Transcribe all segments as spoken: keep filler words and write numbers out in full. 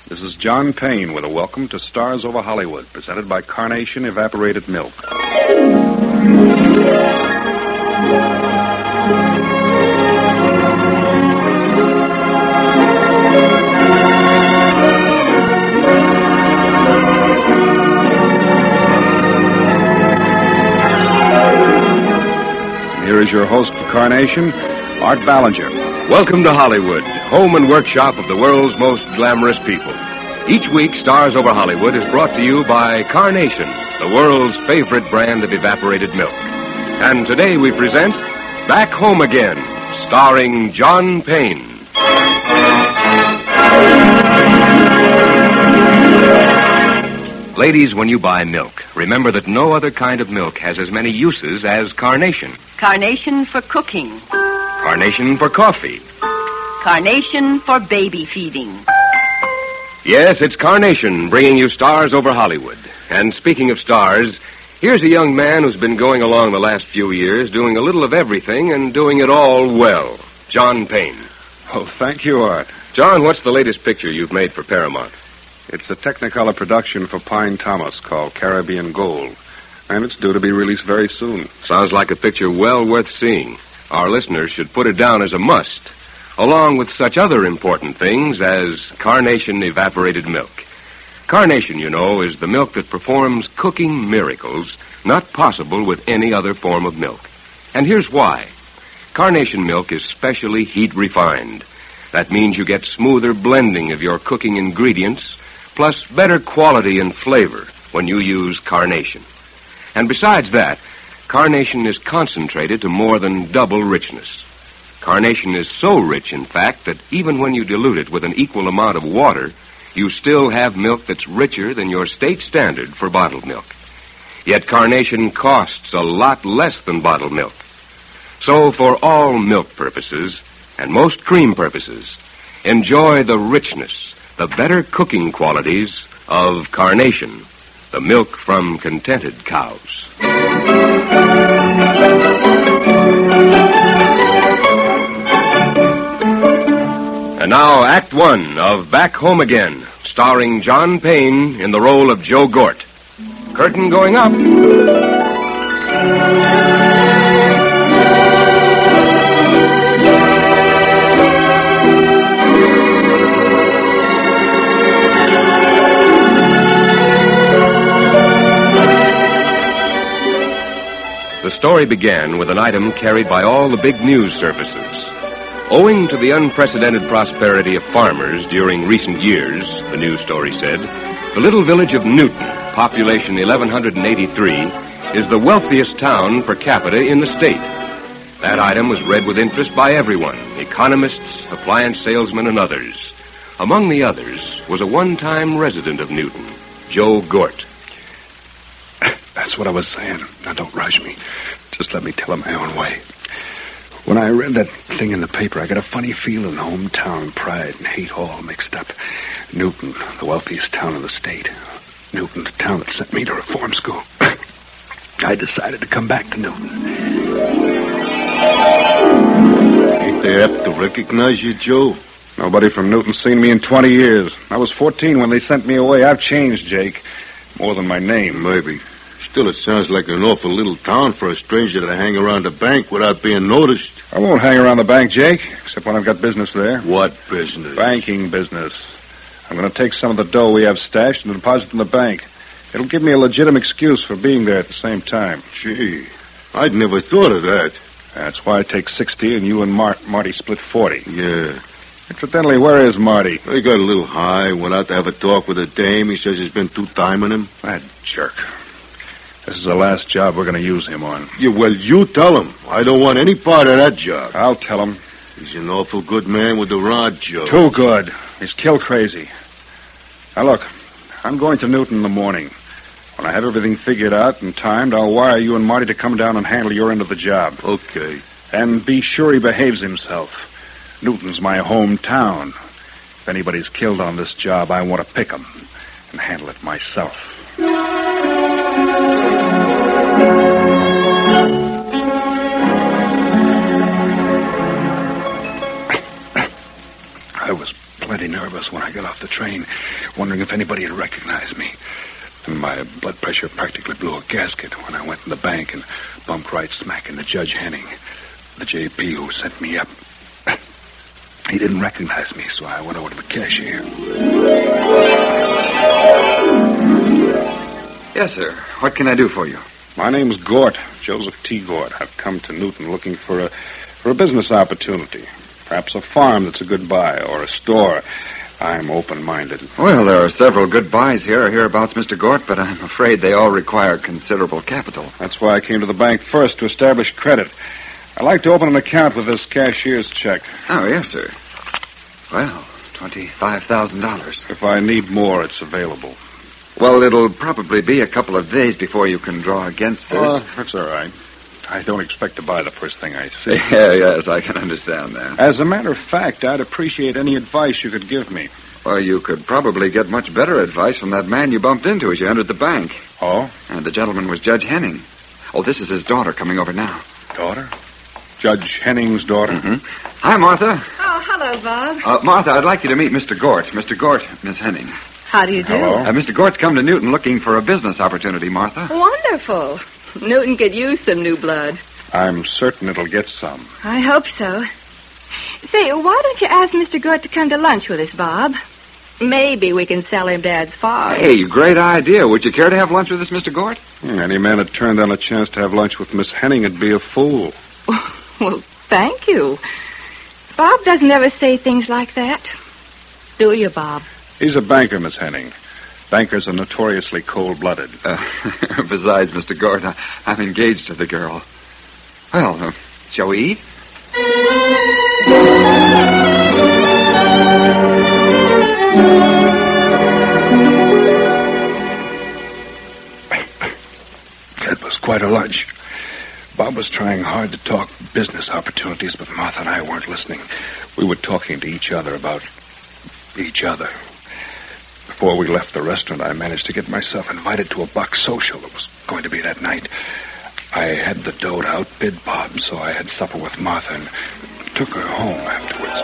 This is John Payne with a welcome to Stars Over Hollywood, presented by Carnation Evaporated Milk. Here is your host for Carnation, Art Ballinger. Welcome to Hollywood, home and workshop of the world's most glamorous people. Each week, Stars Over Hollywood is brought to you by Carnation, the world's favorite brand of evaporated milk. And today we present Back Home Again, starring John Payne. Ladies, when you buy milk, remember that no other kind of milk has as many uses as Carnation. Carnation for cooking. Carnation for coffee. Carnation for baby feeding. Yes, it's Carnation bringing you Stars Over Hollywood. And speaking of stars, here's a young man who's been going along the last few years, doing a little of everything and doing it all well. John Payne. Oh, thank you, Art. John, what's the latest picture you've made for Paramount? It's a Technicolor production for Pine Thomas called Caribbean Gold, and it's due to be released very soon. Sounds like a picture well worth seeing. Our listeners should put it down as a must, along with such other important things as Carnation Evaporated Milk. Carnation, you know, is the milk that performs cooking miracles not possible with any other form of milk. And here's why. Carnation milk is specially heat refined. That means you get smoother blending of your cooking ingredients, plus better quality and flavor when you use Carnation. And besides that, Carnation is concentrated to more than double richness. Carnation is so rich, in fact, that even when you dilute it with an equal amount of water, you still have milk that's richer than your state standard for bottled milk. Yet Carnation costs a lot less than bottled milk. So for all milk purposes, and most cream purposes, enjoy the richness, the better cooking qualities of Carnation, the milk from contented cows. And now, Act One of Back Home Again, starring John Payne in the role of Joe Gort. Curtain going up. The story began with an item carried by all the big news services. Owing to the unprecedented prosperity of farmers during recent years, the news story said, the little village of Newton, population eleven eighty-three, is the wealthiest town per capita in the state. That item was read with interest by everyone, economists, appliance salesmen, and others. Among the others was a one-time resident of Newton, Joe Gort. That's what I was saying. Now, don't rush me. Just let me tell it my own way. When I read that thing in the paper, I got a funny feeling hometown pride and hate all mixed up. Newton, the wealthiest town in the state. Newton, the town that sent me to reform school. I decided to come back to Newton. Ain't they apt to recognize you, Joe? Nobody from Newton's seen me in twenty years. I was fourteen when they sent me away. I've changed, Jake. More than my name. Maybe. Still, it sounds like an awful little town for a stranger to hang around the bank without being noticed. I won't hang around the bank, Jake, except when I've got business there. What business? Banking business. I'm going to take some of the dough we have stashed and deposit in the bank. It'll give me a legitimate excuse for being there at the same time. Gee, I'd never thought of that. That's why I take sixty and you and Mar- Marty split forty. Yeah. Incidentally, where is Marty? He got a little high, went out to have a talk with a dame. He says he's been two-timing him. That jerk. This is the last job we're going to use him on. Yeah, well, you tell him. I don't want any part of that job. I'll tell him. He's an awful good man with the rod, Joe. Too good. He's kill crazy. Now, look, I'm going to Newton in the morning. When I have everything figured out and timed, I'll wire you and Marty to come down and handle your end of the job. Okay. And be sure he behaves himself. Newton's my hometown. If anybody's killed on this job, I want to pick him and handle it myself. I was plenty nervous when I got off the train, wondering if anybody had recognized me. And my blood pressure practically blew a gasket when I went in the bank and bumped right smack into Judge Henning, the J P who sent me up. He didn't recognize me, so I went over to the cashier. Yes, sir. What can I do for you? My name's Gort, Joseph T. Gort. I've come to Newton looking for a for a business opportunity. Perhaps a farm that's a good buy, or a store. I'm open-minded. Well, there are several good buys here or hereabouts, Mister Gort, but I'm afraid they all require considerable capital. That's why I came to the bank first, to establish credit. I'd like to open an account with this cashier's check. Oh, yes, sir. Well, twenty-five thousand dollars. If I need more, it's available. Well, it'll probably be a couple of days before you can draw against this. Oh, that's all right. I don't expect to buy the first thing I see. Yeah, yes, I can understand that. As a matter of fact, I'd appreciate any advice you could give me. Well, you could probably get much better advice from that man you bumped into as you entered the bank. Oh? And the gentleman was Judge Henning. Oh, this is his daughter coming over now. Daughter? Judge Henning's daughter? Mm-hmm. Hi, Martha. Oh, hello, Bob. Uh, Martha, I'd like you to meet Mister Gort. Mister Gort, Miss Henning. How do you do? Hello. Uh, Mister Gort's come to Newton looking for a business opportunity, Martha. Wonderful. Newton could use some new blood. I'm certain it'll get some. I hope so. Say, why don't you ask Mister Gort to come to lunch with us, Bob? Maybe we can sell him Dad's farm. Hey, great idea. Would you care to have lunch with us, Mister Gort? Any man that turned down a chance to have lunch with Miss Henning would be a fool. Well, thank you. Bob doesn't ever say things like that. Do you, Bob? He's a banker, Miss Henning. Bankers are notoriously cold-blooded. Uh, besides, Mister Gort, I, I'm engaged to the girl. Well, uh, shall we eat? That was quite a lunch. Bob was trying hard to talk business opportunities, but Martha and I weren't listening. We were talking to each other about each other. Before we left the restaurant, I managed to get myself invited to a Buck social that was going to be that night. I had the dough to outbid Bob, so I had supper with Martha and took her home afterwards.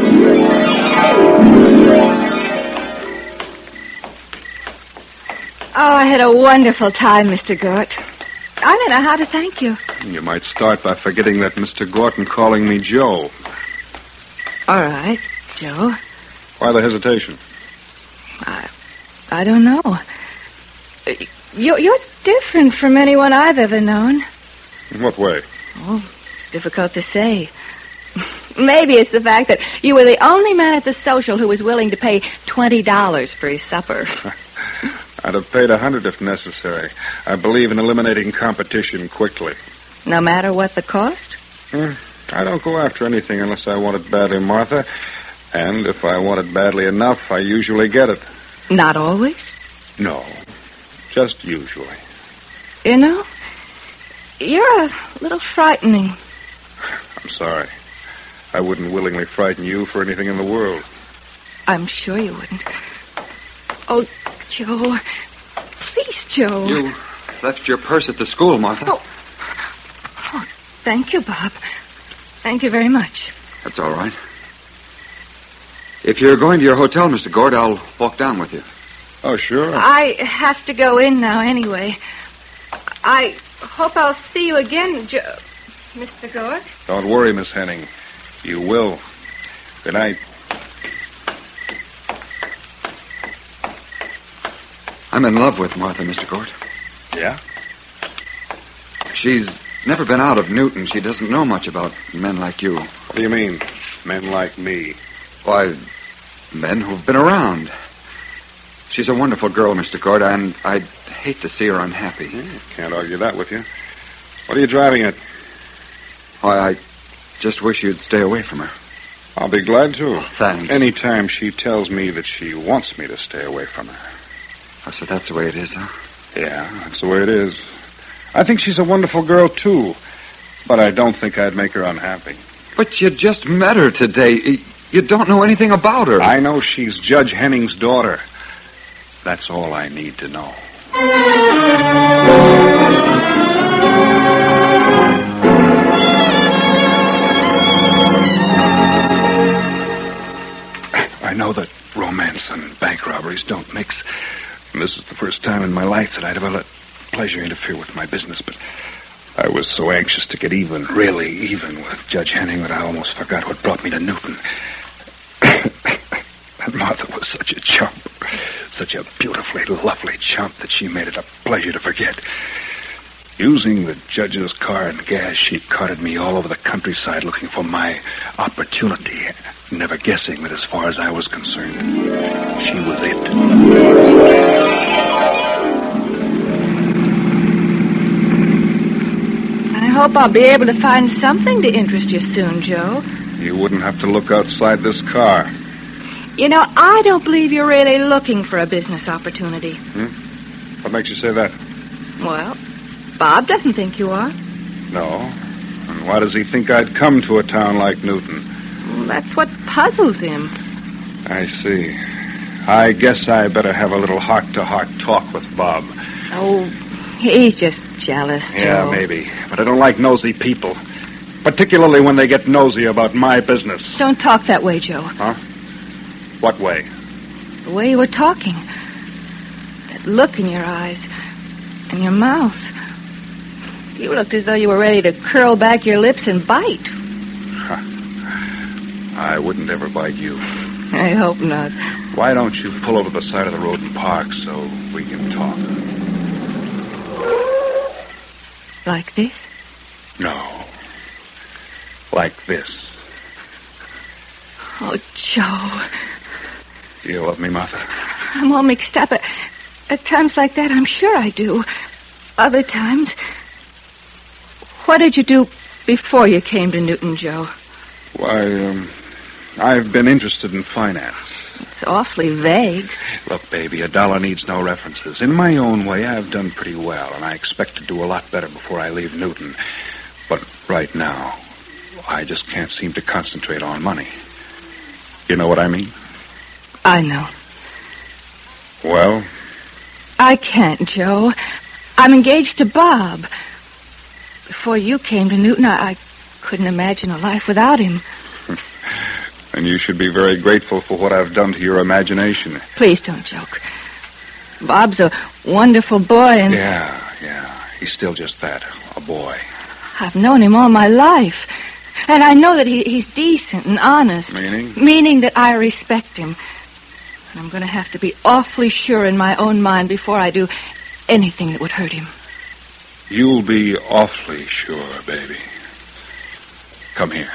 Oh, I had a wonderful time, Mister Gort. I don't know how to thank you. You might start by forgetting that Mister Gorton calling me Joe. All right, Joe. Why the hesitation? I, I don't know. You're, you're different from anyone I've ever known. In what way? Oh, it's difficult to say. Maybe it's the fact that you were the only man at the social who was willing to pay twenty dollars for his supper. I'd have paid a hundred if necessary. I believe in eliminating competition quickly. No matter what the cost? Hmm. I don't go after anything unless I want it badly, Martha. And if I want it badly enough, I usually get it. Not always? No, just usually. You know, you're a little frightening. I'm sorry. I wouldn't willingly frighten you for anything in the world. I'm sure you wouldn't. Oh, Joe. Please, Joe. You left your purse at the school, Martha. Oh. oh, thank you, Bob. Thank you very much. That's all right. If you're going to your hotel, Mister Gort, I'll walk down with you. Oh, sure. I have to go in now anyway. I hope I'll see you again, jo- Mister Gort. Don't worry, Miss Henning. You will. Good night. I'm in love with Martha, Mister Gort. Yeah? She's never been out of Newton. She doesn't know much about men like you. What do you mean, men like me? Why, men who've been around. She's a wonderful girl, Mister Gort, and I'd hate to see her unhappy. Yeah, can't argue that with you. What are you driving at? Why, I just wish you'd stay away from her. I'll be glad to. Thanks. Anytime she tells me that she wants me to stay away from her. Oh, so that's the way it is, huh? Yeah, that's the way it is. I think she's a wonderful girl, too. But I don't think I'd make her unhappy. But you just met her today. You don't know anything about her. I know she's Judge Henning's daughter. That's all I need to know. I know that romance and bank robberies don't mix. And this is the first time in my life that I'd ever let pleasure interfere with my business, but I was so anxious to get even, really even, with Judge Henning that I almost forgot what brought me to Newton. And Martha was such a chump, such a beautifully lovely chump that she made it a pleasure to forget. Using the judge's car and gas, she carted me all over the countryside looking for my opportunity, never guessing that as far as I was concerned, she was it. I hope I'll be able to find something to interest you soon, Joe. You wouldn't have to look outside this car. You know, I don't believe you're really looking for a business opportunity. Hmm? What makes you say that? Well, Bob doesn't think you are. No. And why does he think I'd come to a town like Newton? Well, that's what puzzles him. I see. I guess I better have a little heart-to-heart talk with Bob. Oh, he's just jealous, Joe. Yeah, maybe. But I don't like nosy people. Particularly when they get nosy about my business. Don't talk that way, Joe. Huh? What way? The way you were talking. That look in your eyes. And your mouth. You looked as though you were ready to curl back your lips and bite. Huh. I wouldn't ever bite you. I hope not. Why don't you pull over the side of the road and park so we can talk? Like this? No. Like this. Oh, Joe. Do you love me, Martha? I'm all mixed up. At, at times like that, I'm sure I do. Other times... What did you do before you came to Newton, Joe? Why, um, I've been interested in finance. It's awfully vague. Look, baby, a dollar needs no references. In my own way, I've done pretty well, and I expect to do a lot better before I leave Newton. But right now, I just can't seem to concentrate on money. You know what I mean? I know. Well? I can't, Joe. I'm engaged to Bob. Before you came to Newton, I, I couldn't imagine a life without him. And you should be very grateful for what I've done to your imagination. Please don't joke. Bob's a wonderful boy, and... Yeah, yeah. He's still just that, a boy. I've known him all my life. And I know that he, he's decent and honest. Meaning? Meaning that I respect him. And I'm going to have to be awfully sure in my own mind before I do anything that would hurt him. You'll be awfully sure, baby. Come here.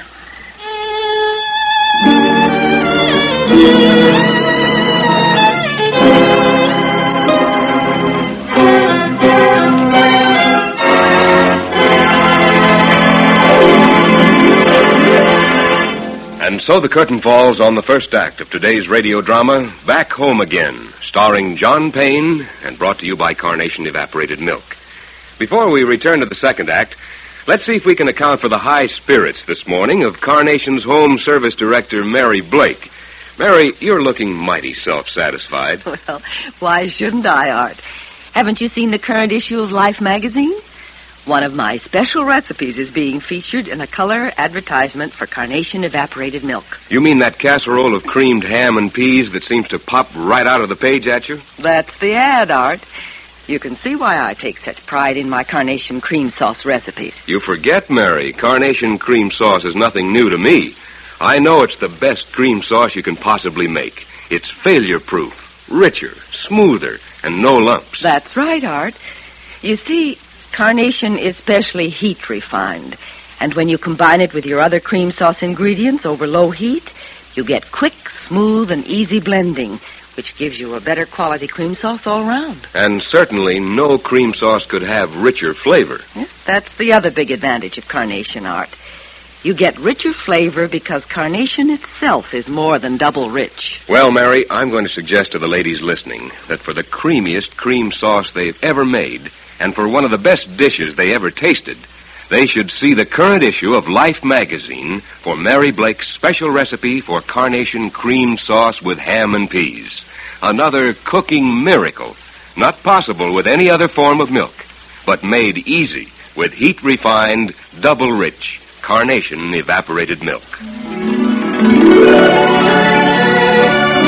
And so the curtain falls on the first act of today's radio drama, Back Home Again, starring John Payne and brought to you by Carnation Evaporated Milk. Before we return to the second act, let's see if we can account for the high spirits this morning of Carnation's Home Service Director, Mary Blake. Mary, you're looking mighty self-satisfied. Well, why shouldn't I, Art? Haven't you seen the current issue of Life magazine? One of my special recipes is being featured in a color advertisement for Carnation Evaporated Milk. You mean that casserole of creamed ham and peas that seems to pop right out of the page at you? That's the ad, Art. You can see why I take such pride in my Carnation cream sauce recipes. You forget, Mary, Carnation cream sauce is nothing new to me. I know it's the best cream sauce you can possibly make. It's failure-proof, richer, smoother, and no lumps. That's right, Art. You see, Carnation is specially heat refined. And when you combine it with your other cream sauce ingredients over low heat, you get quick, smooth, and easy blending, which gives you a better quality cream sauce all around. And certainly no cream sauce could have richer flavor. Yes, that's the other big advantage of Carnation, Art. You get richer flavor because Carnation itself is more than double rich. Well, Mary, I'm going to suggest to the ladies listening that for the creamiest cream sauce they've ever made, and for one of the best dishes they ever tasted, they should see the current issue of Life magazine for Mary Blake's special recipe for Carnation cream sauce with ham and peas. Another cooking miracle, not possible with any other form of milk, but made easy with heat-refined, double-rich Carnation evaporated milk.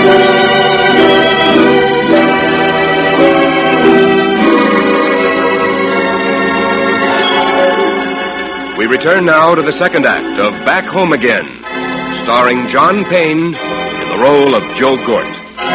return now to the second act of Back Home Again, starring John Payne in the role of Joe Gort.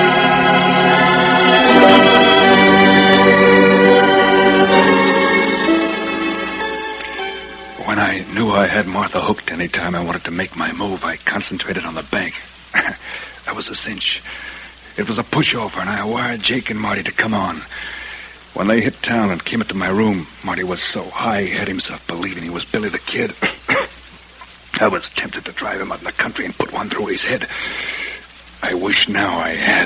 When I knew I had Martha hooked any time I wanted to make my move, I concentrated on the bank. That was a cinch. It was a pushover, and I wired Jake and Marty to come on. When they hit town and came into my room, Marty was so high he had himself believing he was Billy the Kid. I was tempted to drive him out in the country and put one through his head. I wish now I had.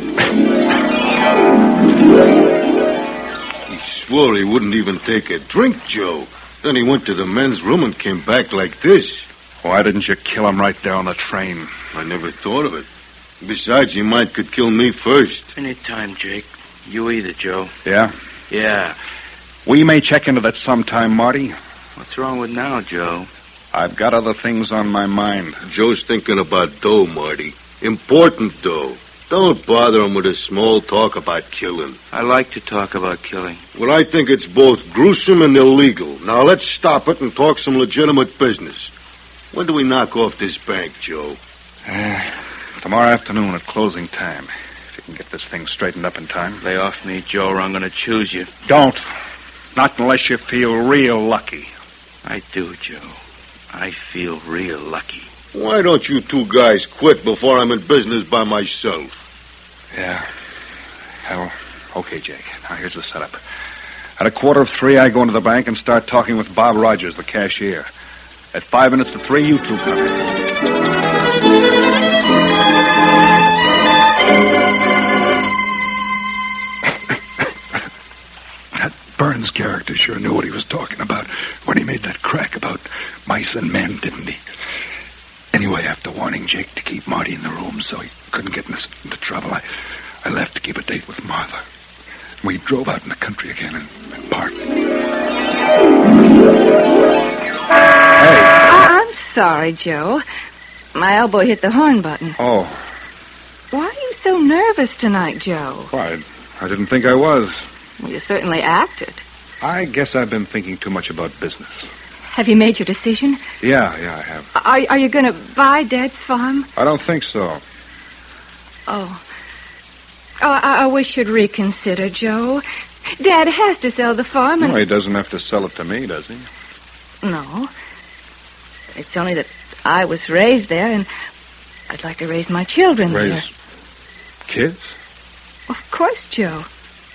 He swore he wouldn't even take a drink, Joe. Then he went to the men's room and came back like this. Why didn't you kill him right there on the train? I never thought of it. Besides, he might could kill me first. Anytime, Jake. You either, Joe. Yeah? Yeah. We may check into that sometime, Marty. What's wrong with now, Joe? I've got other things on my mind. Joe's thinking about dough, Marty. Important dough. Don't bother him with a small talk about killing. I like to talk about killing. Well, I think it's both gruesome and illegal. Now, let's stop it and talk some legitimate business. When do we knock off this bank, Joe? Uh, tomorrow afternoon at closing time. If you can get this thing straightened up in time. Lay off me, Joe, or I'm going to choose you. Don't. Not unless you feel real lucky. I do, Joe. I feel real lucky. Why don't you two guys quit before I'm in business by myself? Yeah. Well, okay, Jake. Now, here's the setup. At a quarter of three, I go into the bank and start talking with Bob Rogers, the cashier. At five minutes to three, you two come in. That Burns character sure knew what he was talking about when he made that crack about mice and men, didn't he? Anyway, after warning Jake to keep Marty in the room so he couldn't get into trouble, I, I left to keep a date with Martha. We drove out in the country again and, and parked. Hey. I'm sorry, Joe. My elbow hit the horn button. Oh. Why are you so nervous tonight, Joe? Why, I didn't think I was. Well, you certainly acted. I guess I've been thinking too much about business. Have you made your decision? Yeah, yeah, I have. Are, are you going to buy Dad's farm? I don't think so. Oh. Oh, I, I wish you'd reconsider, Joe. Dad has to sell the farm and... No, he doesn't have to sell it to me, does he? No. It's only that I was raised there, and I'd like to raise my children Raise there. kids? Of course, Joe.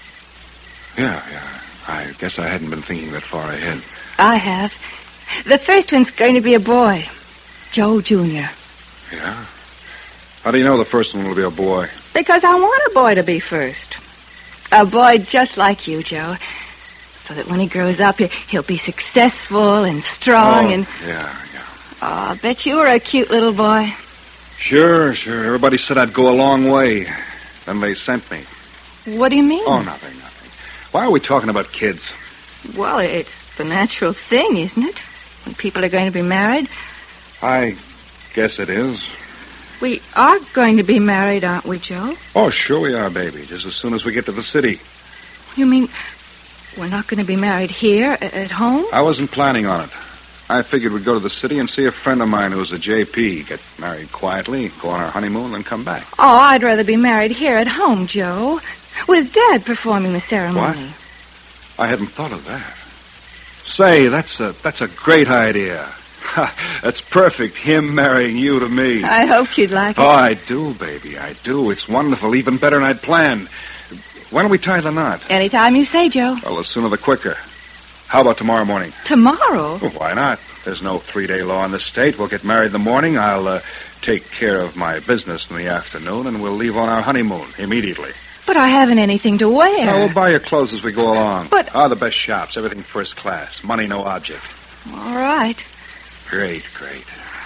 Yeah, yeah. I guess I hadn't been thinking that far ahead. I have. The first one's going to be a boy. Joe Junior Yeah? How do you know the first one will be a boy? Because I want a boy to be first. A boy just like you, Joe. So that when he grows up, he- he'll be successful and strong oh, and... yeah, yeah. Oh, I bet you were a cute little boy. Sure, sure. Everybody said I'd go a long way. Then they sent me. What do you mean? Oh, nothing, nothing. Why are we talking about kids? Well, it's the natural thing, isn't it? When people are going to be married. I guess it is. We are going to be married, aren't we, Joe? Oh, sure we are, baby. Just as soon as we get to the city. You mean we're not going to be married here, a- at home? I wasn't planning on it. I figured we'd go to the city and see a friend of mine who was a J P, get married quietly, go on our honeymoon, then come back. Oh, I'd rather be married here at home, Joe. With Dad performing the ceremony. What? I hadn't thought of that. Say, that's a that's a great idea. That's perfect, him marrying you to me. I hoped you'd like it. Oh, I do, baby, I do. It's wonderful, even better than I'd planned. When do we tie the knot? Anytime you say, Joe. Well, the sooner the quicker. How about tomorrow morning? Tomorrow? Well, why not? There's no three-day law in the state. We'll get married in the morning. I'll uh, take care of my business in the afternoon, and we'll leave on our honeymoon immediately. But I haven't anything to wear. No, we'll buy your clothes as we go along. But- Ah, the best shops, everything first class. Money no object. All right. Great, great.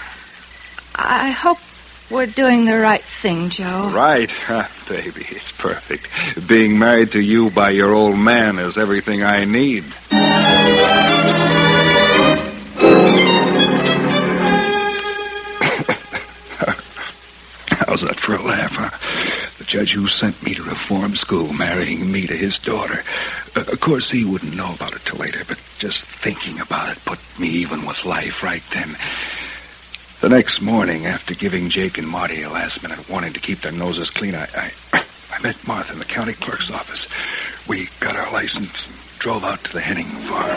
I hope we're doing the right thing, Joe. Right, baby, it's perfect. Being married to you by your old man is everything I need. How's that for a laugh, huh? The judge who sent me to reform school, marrying me to his daughter. Uh, of course, he wouldn't know about it till later, but just thinking about it put me even with life right then. The next morning, after giving Jake and Marty a last-minute warning to keep their noses clean, I, I, I met Martha in the county clerk's office. We got our license and drove out to the Henning farm.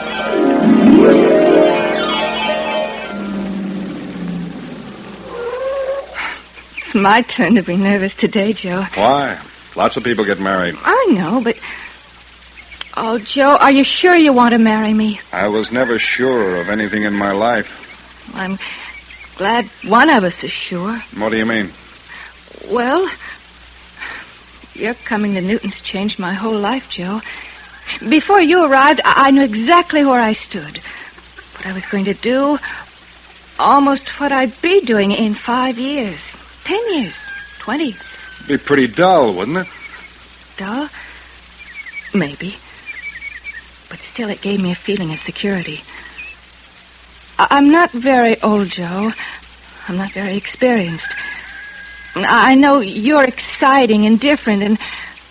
It's my turn to be nervous today, Joe. Why? Lots of people get married. I know, but... Oh, Joe, are you sure you want to marry me? I was never sure of anything in my life. I'm glad one of us is sure. What do you mean? Well, your coming to Newton's changed my whole life, Joe. Before you arrived, I I knew exactly where I stood. What I was going to do, almost what I'd be doing in five years. Ten years. Twenty. Be pretty dull, wouldn't it? Dull? Maybe. But still, it gave me a feeling of security. I- I'm not very old, Joe. I'm not very experienced. I know you're exciting and different, and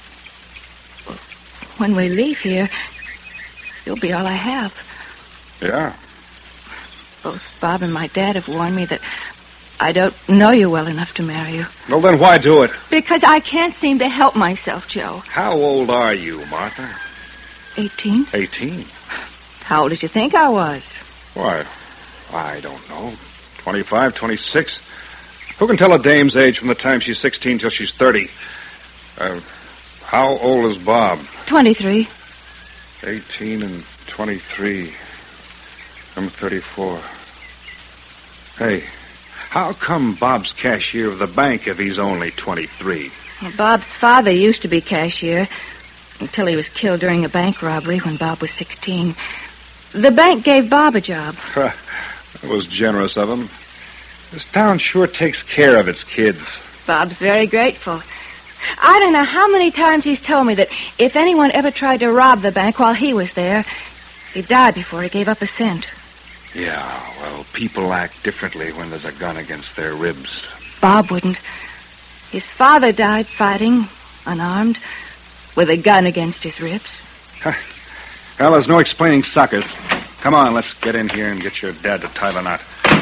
when we leave here, you'll be all I have. Yeah. Both Bob and my dad have warned me that I don't know you well enough to marry you. Well, then why do it? Because I can't seem to help myself, Joe. How old are you, Martha? Eighteen? Eighteen. How old did you think I was? Why, I don't know. Twenty-five, twenty-six. Who can tell a dame's age from the time she's sixteen till she's thirty? Uh, how old is Bob? Twenty-three. Eighteen and twenty-three. I'm thirty-four. Hey, how come Bob's cashier of the bank if he's only twenty-three? Well, Bob's father used to be cashier until he was killed during a bank robbery when Bob was sixteen. The bank gave Bob a job. That was generous of him. This town sure takes care of its kids. Bob's very grateful. I don't know how many times he's told me that if anyone ever tried to rob the bank while he was there, he died before he gave up a cent. Yeah, well, people act differently when there's a gun against their ribs. Bob wouldn't. His father died fighting, unarmed, with a gun against his ribs. Well, there's no explaining suckers. Come on, let's get in here and get your dad to tie the knot.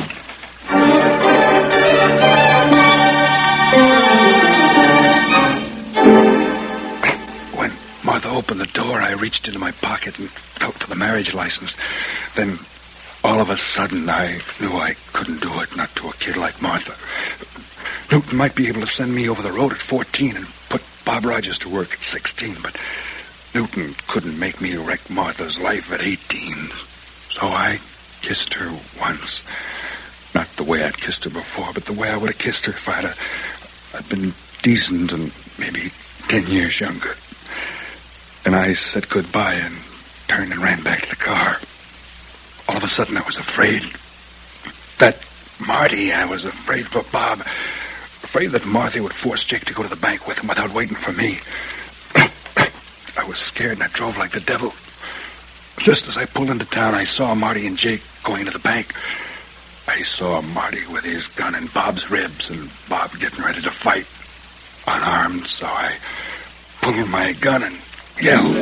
When Martha opened the door, I reached into my pocket and felt for the marriage license. Then, all of a sudden, I knew I couldn't do it, not to a kid like Martha. Newton might be able to send me over the road at fourteen and put Bob Rogers to work at sixteen, but Newton couldn't make me wreck Martha's life at eighteen. So I kissed her once. Not the way I'd kissed her before, but the way I would have kissed her if I'd, have, I'd been decent and maybe ten years younger. And I said goodbye and turned and ran back to the car. All of a sudden, I was afraid. That Marty, I was afraid for Bob. Afraid that Martha would force Jake to go to the bank with him without waiting for me. I was scared and I drove like the devil. Just as I pulled into town, I saw Marty and Jake going to the bank. I saw Marty with his gun in Bob's ribs and Bob getting ready to fight, unarmed, so I pulled my gun and yelled.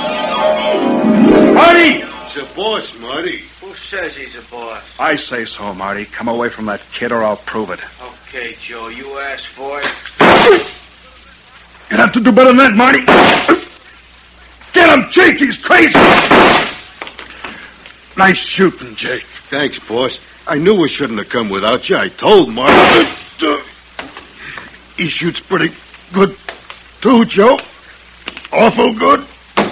Marty! It's a boss, Marty. Who says he's a boss? I say so, Marty. Come away from that kid or I'll prove it. Okay, Joe, you asked for it. You'd have to do better than that, Marty. Get him, Jake. He's crazy. Nice shooting, Jake. Thanks, boss. I knew we shouldn't have come without you. I told Marty. He shoots pretty good, too, Joe. Awful good.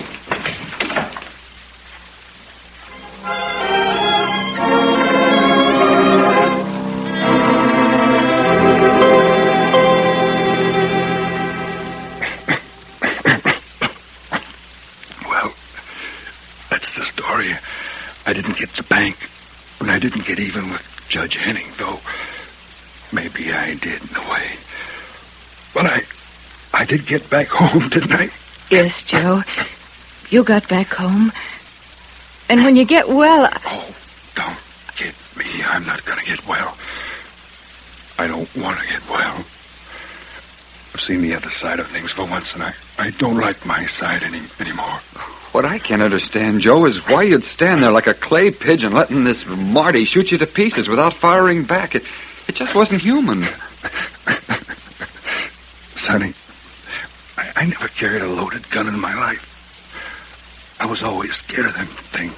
I didn't get the bank, and I didn't get even with Judge Henning, though maybe I did in a way. But I, I did get back home, didn't I? Yes, Joe. You got back home. And when you get well... I... Oh, don't get me. I'm not going to get well. I don't want to get well. I've seen the other side of things for once, and I, I don't like my side any anymore. What I can't understand, Joe, is why you'd stand there like a clay pigeon letting this Marty shoot you to pieces without firing back. It, it just wasn't human. Sonny, I, I never carried a loaded gun in my life. I was always scared of them things.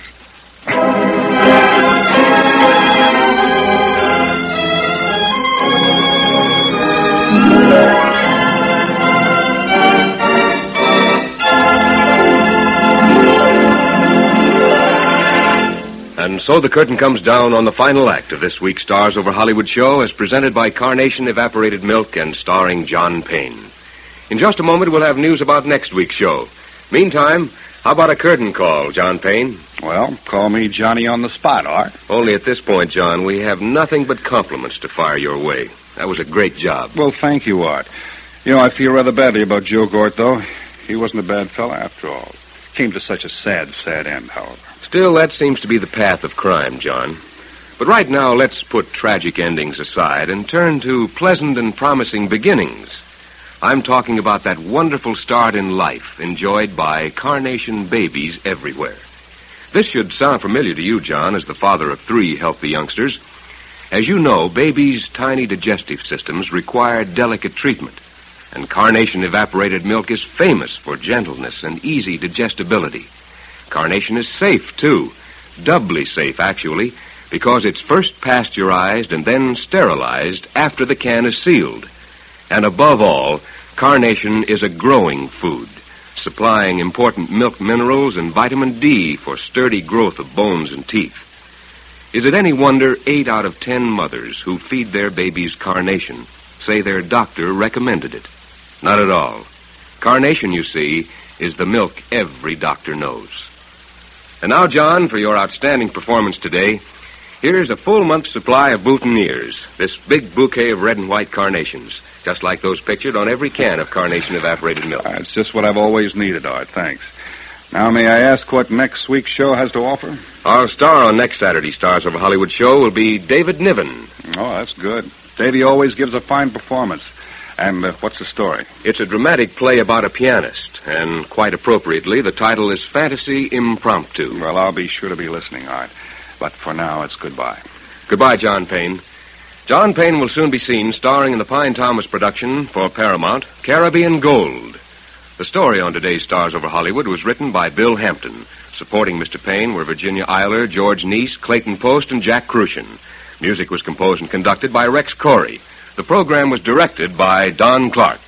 And so the curtain comes down on the final act of this week's Stars Over Hollywood show as presented by Carnation Evaporated Milk and starring John Payne. In just a moment, we'll have news about next week's show. Meantime, how about a curtain call, John Payne? Well, call me Johnny on the spot, Art. Only at this point, John, we have nothing but compliments to fire your way. That was a great job. Well, thank you, Art. You know, I feel rather badly about Joe Gort, though. He wasn't a bad fella after all. Came to such a sad, sad end, however. Still, that seems to be the path of crime, John. But right now, let's put tragic endings aside and turn to pleasant and promising beginnings. I'm talking about that wonderful start in life enjoyed by carnation babies everywhere. This should sound familiar to you, John, as the father of three healthy youngsters. As you know, babies' tiny digestive systems require delicate treatment, and Carnation Evaporated Milk is famous for gentleness and easy digestibility. Carnation is safe, too. Doubly safe, actually, because it's first pasteurized and then sterilized after the can is sealed. And above all, Carnation is a growing food, supplying important milk minerals and vitamin D for sturdy growth of bones and teeth. Is it any wonder eight out of ten mothers who feed their babies Carnation say their doctor recommended it? Not at all. Carnation, you see, is the milk every doctor knows. And now, John, for your outstanding performance today, here's a full month's supply of boutonnieres, this big bouquet of red and white carnations, just like those pictured on every can of Carnation Evaporated Milk. Uh, it's just what I've always needed, Art. Thanks. Now, may I ask what next week's show has to offer? Our star on next Saturday's Stars Over Hollywood show will be David Niven. Oh, that's good. Davey always gives a fine performance. And uh, what's the story? It's a dramatic play about a pianist, and quite appropriately, the title is Fantasy Impromptu. Well, I'll be sure to be listening, Art. But for now, it's goodbye. Goodbye, John Payne. John Payne will soon be seen starring in the Pine Thomas production for Paramount, Caribbean Gold. The story on today's Stars Over Hollywood was written by Bill Hampton. Supporting Mister Payne were Virginia Eiler, George Neese, Clayton Post, and Jack Crucian. Music was composed and conducted by Rex Corey. The program was directed by Don Clark.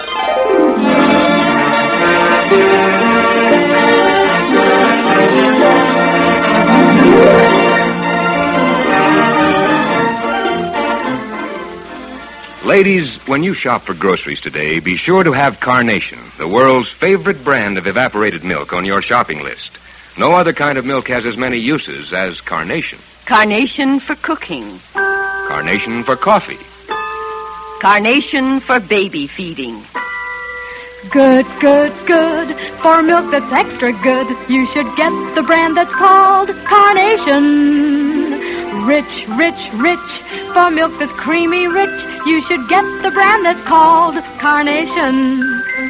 Ladies, when you shop for groceries today, be sure to have Carnation, the world's favorite brand of evaporated milk, on your shopping list. No other kind of milk has as many uses as Carnation. Carnation for cooking. Carnation for coffee. Carnation for baby feeding. Good, good, good. For milk that's extra good, you should get the brand that's called Carnation. Rich, rich, rich. For milk that's creamy rich, you should get the brand that's called Carnation.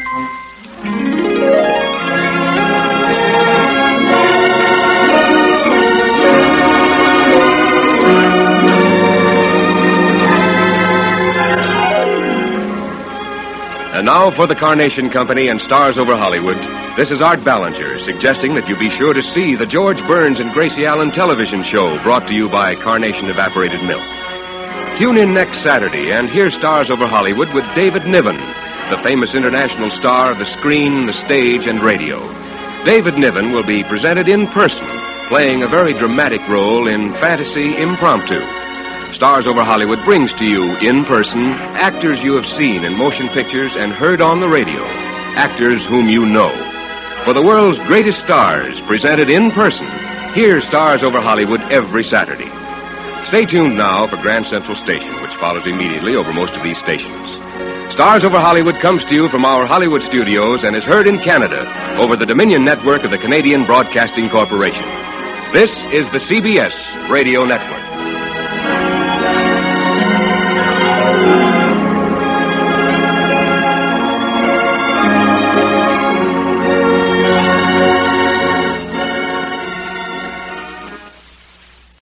And now for the Carnation Company and Stars Over Hollywood, this is Art Ballinger suggesting that you be sure to see the George Burns and Gracie Allen television show brought to you by Carnation Evaporated Milk. Tune in next Saturday and hear Stars Over Hollywood with David Niven, the famous international star of the screen, the stage, and radio. David Niven will be presented in person, playing a very dramatic role in Fantasy Impromptu. Stars Over Hollywood brings to you, in person, actors you have seen in motion pictures and heard on the radio, actors whom you know. For the world's greatest stars, presented in person, hear Stars Over Hollywood every Saturday. Stay tuned now for Grand Central Station, which follows immediately over most of these stations. Stars Over Hollywood comes to you from our Hollywood studios and is heard in Canada over the Dominion Network of the Canadian Broadcasting Corporation. This is the C B S Radio Network.